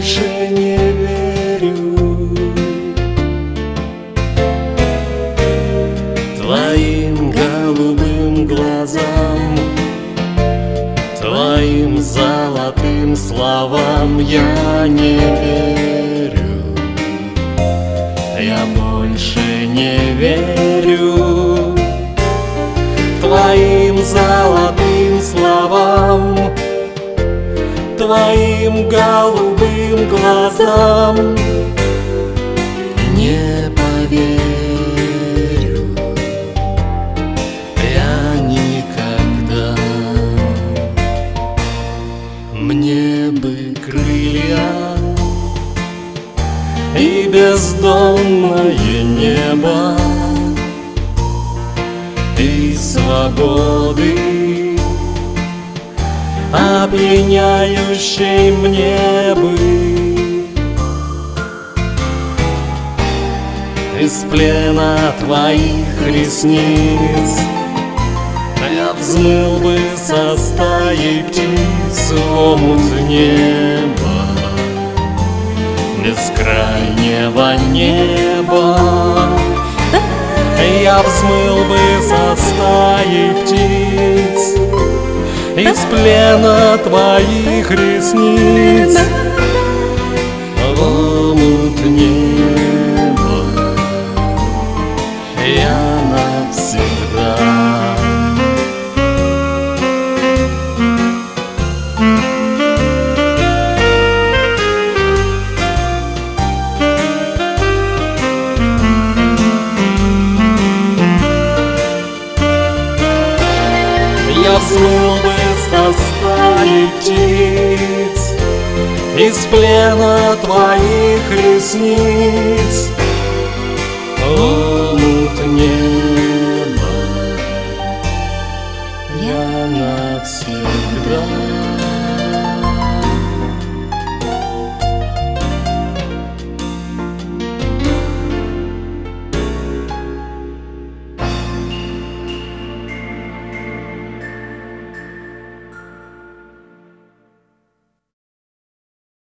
больше не верю твоим голубым глазам, твоим золотым словам. Я не верю, я больше не верю твоим золотым словам, твоим голубым глазам. Не поверю я никогда. Мне бы крылья и бездонное небо, и свободы, опьяняющей мне бы. Из плена твоих ресниц я взмыл бы со стаей птиц в омут неба, бескрайнего неба. Я взмыл бы со стаей птиц из плена твоих ресниц в омут неба. Я навсегда. Я взмыл бы со стаей птиц из плена твоих ресниц в омут неба. Я навсегда.